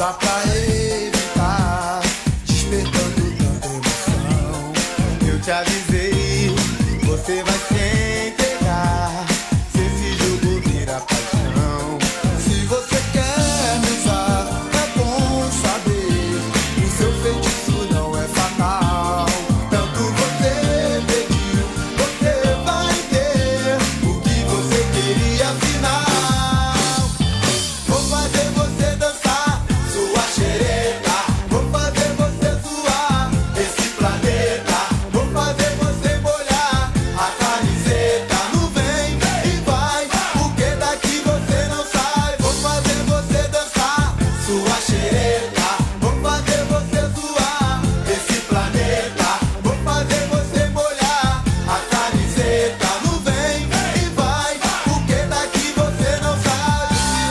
dá pra evitar, despertando tanta emoção. Eu te avisei, você vai se entregar, se esse jogo vira paixão. Se você quer me usar, é bom saber, o seu feitiço não é fatal. Tanto você pediu, você vai ter o que você queria afinal. Vou fazer você dançar sua xereta, vou fazer você zoar esse planeta, vou fazer você molhar a camiseta. Não vem e vai, porque daqui você não sai. Vou fazer você dançar sua xereta, vou fazer você zoar esse planeta, vou fazer você molhar a camiseta. Não vem e vai, porque daqui você não sai.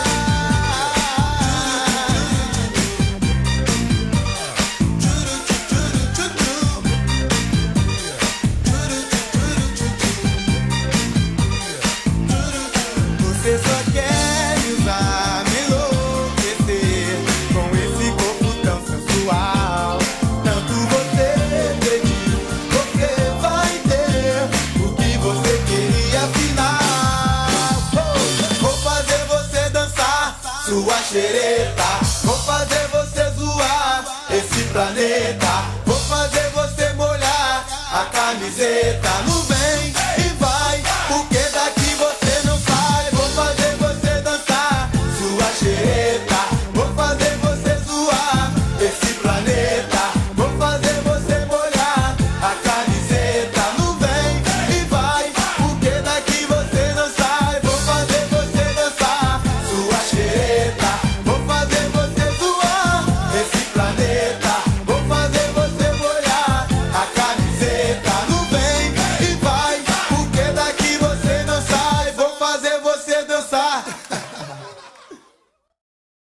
Você só quer me usar, me enlouquecer com esse corpo tão sensual. Tanto você pediu, você vai ter o que você queria afinal. Vou fazer você dançar sua xereta, vou fazer você zoar esse planeta, vou fazer você molhar a camiseta.